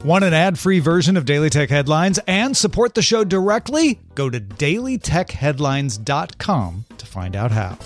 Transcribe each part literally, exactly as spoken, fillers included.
Want an ad-free version of Daily Tech Headlines and support the show directly? Go to daily tech headlines dot com to find out how.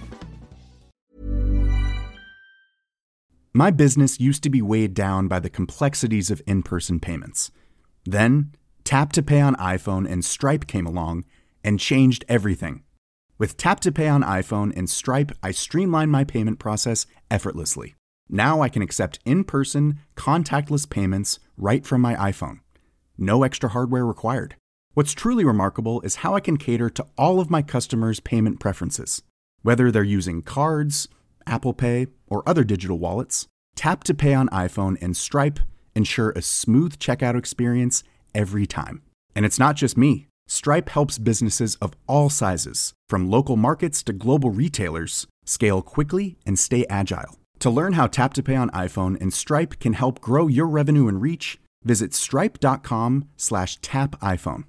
My business used to be weighed down by the complexities of in-person payments. Then, Tap to Pay on iPhone and Stripe came along and changed everything. With Tap to Pay on iPhone and Stripe, I streamlined my payment process effortlessly. Now I can accept in-person, contactless payments right from my iPhone. No extra hardware required. What's truly remarkable is how I can cater to all of my customers' payment preferences. Whether they're using cards, Apple Pay, or other digital wallets, Tap to Pay on iPhone and Stripe ensure a smooth checkout experience every time. And it's not just me. Stripe helps businesses of all sizes, from local markets to global retailers, scale quickly and stay agile. To learn how Tap to Pay on iPhone and Stripe can help grow your revenue and reach, visit stripe.com slash tap iPhone.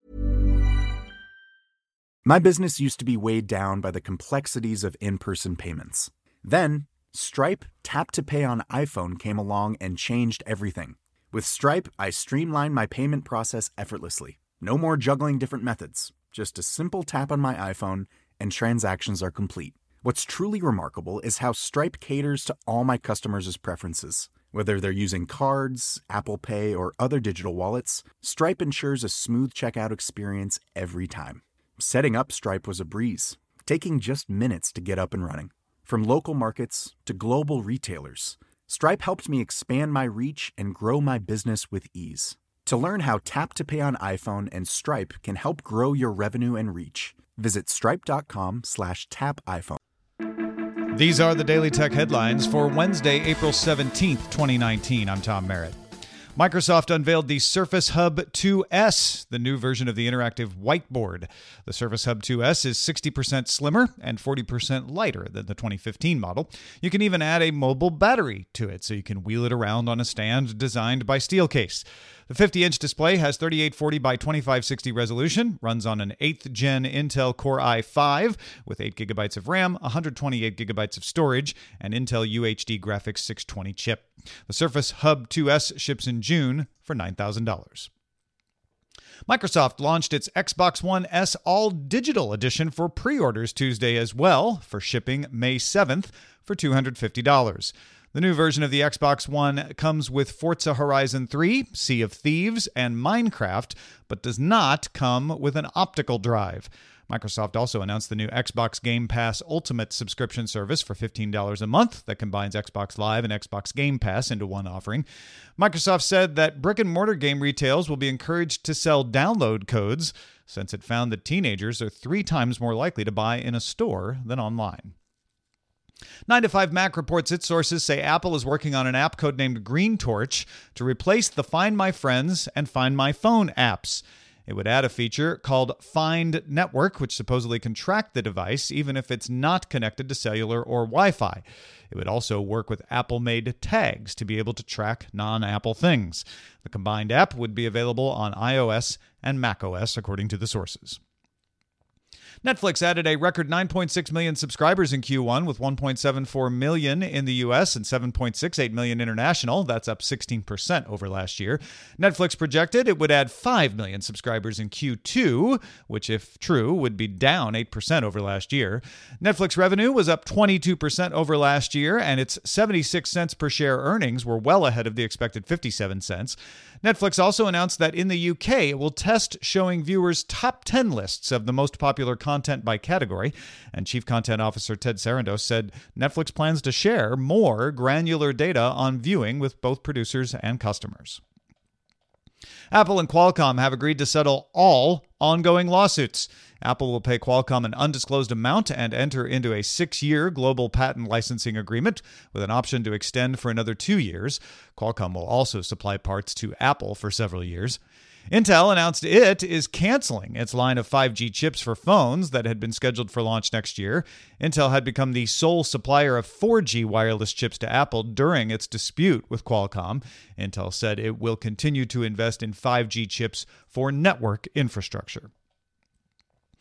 My business used to be weighed down by the complexities of in-person payments. Then, Stripe Tap to Pay on iPhone came along and changed everything. With Stripe, I streamlined my payment process effortlessly. No more juggling different methods. Just a simple tap on my iPhone and transactions are complete. What's truly remarkable is how Stripe caters to all my customers' preferences. Whether they're using cards, Apple Pay, or other digital wallets, Stripe ensures a smooth checkout experience every time. Setting up Stripe was a breeze, taking just minutes to get up and running. From local markets to global retailers, Stripe helped me expand my reach and grow my business with ease. To learn how Tap to Pay on iPhone and Stripe can help grow your revenue and reach, visit stripe.com slash tap iPhone. These are the Daily Tech Headlines for Wednesday, April seventeenth, twenty nineteen. I'm Tom Merritt. Microsoft unveiled the Surface Hub two S, the new version of the interactive whiteboard. The Surface Hub two S is sixty percent slimmer and forty percent lighter than the twenty fifteen model. You can even add a mobile battery to it, so you can wheel it around on a stand designed by Steelcase. The fifty-inch display has thirty-eight forty by twenty-five sixty resolution, runs on an eighth gen Intel Core i five with eight gigabytes of RAM, one hundred twenty-eight gigabytes of storage, and Intel U H D Graphics six twenty chip. The Surface Hub two S ships in June for nine thousand dollars. Microsoft launched its Xbox One S All Digital Edition for pre-orders Tuesday as well, for shipping May seventh for two hundred fifty dollars. The new version of the Xbox One comes with Forza Horizon three, Sea of Thieves, and Minecraft, but does not come with an optical drive. Microsoft also announced the new Xbox Game Pass Ultimate subscription service for fifteen dollars a month that combines Xbox Live and Xbox Game Pass into one offering. Microsoft said that brick-and-mortar game retailers will be encouraged to sell download codes, since it found that teenagers are three times more likely to buy in a store than online. nine to five Mac reports its sources say Apple is working on an app codenamed Green Torch to replace the Find My Friends and Find My Phone apps. It would add a feature called Find Network, which supposedly can track the device even if it's not connected to cellular or Wi-Fi. It would also work with Apple-made tags to be able to track non-Apple things. The combined app would be available on iOS and macOS, according to the sources. Netflix added a record nine point six million subscribers in Q one, with one point seven four million in the U S and seven point six eight million international. That's up sixteen percent over last year. Netflix projected it would add five million subscribers in Q two, which, if true, would be down eight percent over last year. Netflix revenue was up twenty-two percent over last year, and its seventy-six cents per share earnings were well ahead of the expected fifty-seven cents. Netflix also announced that in the U K, it will test showing viewers top ten lists of the most popular content by category, and Chief Content Officer Ted Sarandos said Netflix plans to share more granular data on viewing with both producers and customers. Apple and Qualcomm have agreed to settle all ongoing lawsuits. Apple will pay Qualcomm an undisclosed amount and enter into a six-year global patent licensing agreement with an option to extend for another two years. Qualcomm will also supply parts to Apple for several years. Intel announced it is canceling its line of five G chips for phones that had been scheduled for launch next year. Intel had become the sole supplier of four G wireless chips to Apple during its dispute with Qualcomm. Intel said it will continue to invest in five G chips for network infrastructure.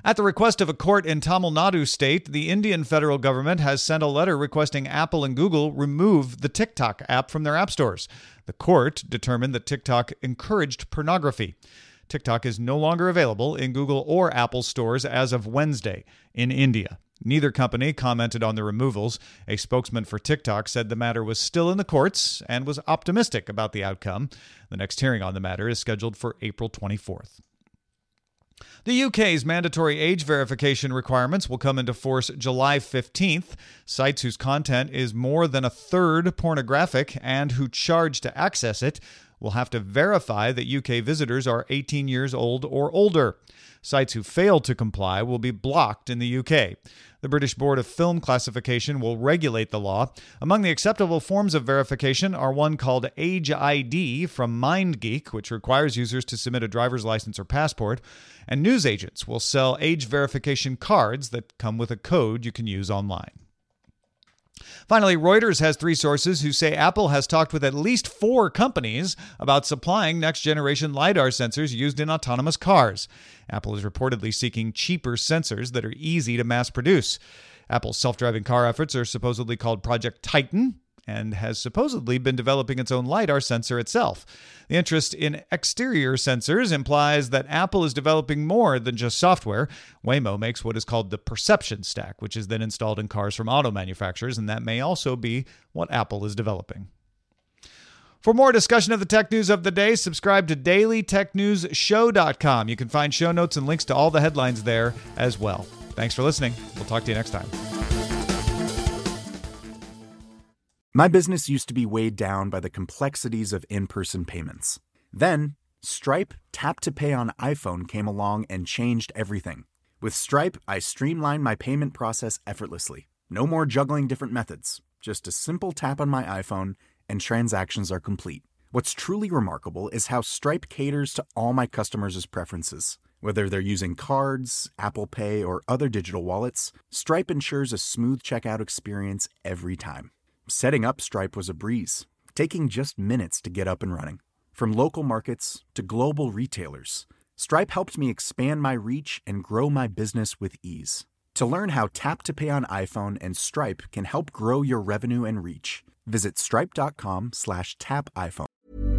At the request of a court in Tamil Nadu state, the Indian federal government has sent a letter requesting Apple and Google remove the TikTok app from their app stores. The court determined that TikTok encouraged pornography. TikTok is no longer available in Google or Apple stores as of Wednesday in India. Neither company commented on the removals. A spokesman for TikTok said the matter was still in the courts and was optimistic about the outcome. The next hearing on the matter is scheduled for April twenty-fourth. The U K's mandatory age verification requirements will come into force July fifteenth. Sites whose content is more than a third pornographic and who charge to access it will have to verify that U K visitors are eighteen years old or older. Sites who fail to comply will be blocked in the U K. The British Board of Film Classification will regulate the law. Among the acceptable forms of verification are one called Age I D from MindGeek, which requires users to submit a driver's license or passport, and newsagents will sell age verification cards that come with a code you can use online. Finally, Reuters has three sources who say Apple has talked with at least four companies about supplying next-generation LiDAR sensors used in autonomous cars. Apple is reportedly seeking cheaper sensors that are easy to mass produce. Apple's self-driving car efforts are supposedly called Project Titan and has supposedly been developing its own LiDAR sensor itself. The interest in exterior sensors implies that Apple is developing more than just software. Waymo makes what is called the perception stack, which is then installed in cars from auto manufacturers, and that may also be what Apple is developing. For more discussion of the tech news of the day, subscribe to daily tech news show dot com. You can find show notes and links to all the headlines there as well. Thanks for listening. We'll talk to you next time. My business used to be weighed down by the complexities of in-person payments. Then, Stripe Tap to Pay on iPhone came along and changed everything. With Stripe, I streamlined my payment process effortlessly. No more juggling different methods. Just a simple tap on my iPhone and transactions are complete. What's truly remarkable is how Stripe caters to all my customers' preferences. Whether they're using cards, Apple Pay, or other digital wallets, Stripe ensures a smooth checkout experience every time. Setting up Stripe was a breeze, taking just minutes to get up and running. From local markets to global retailers, Stripe helped me expand my reach and grow my business with ease. To learn how Tap to Pay on iPhone and Stripe can help grow your revenue and reach, visit stripe.com slash tap iPhone.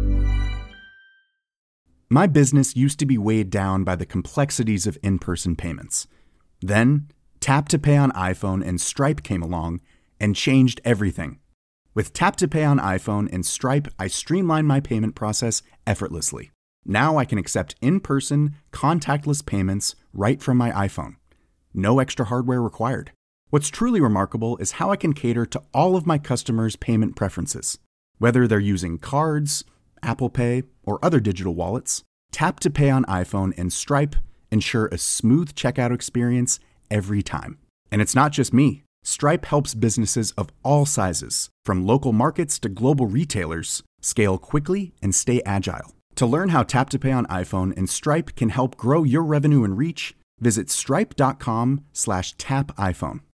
My business used to be weighed down by the complexities of in-person payments. Then, Tap to Pay on iPhone and Stripe came along and changed everything. With Tap to Pay on iPhone and Stripe, I streamlined my payment process effortlessly. Now I can accept in-person, contactless payments right from my iPhone. No extra hardware required. What's truly remarkable is how I can cater to all of my customers' payment preferences. Whether they're using cards, Apple Pay, or other digital wallets, Tap to Pay on iPhone and Stripe ensure a smooth checkout experience every time. And it's not just me. Stripe helps businesses of all sizes, from local markets to global retailers, scale quickly and stay agile. To learn how Tap to Pay on iPhone and Stripe can help grow your revenue and reach, visit stripe.com slash tap iPhone.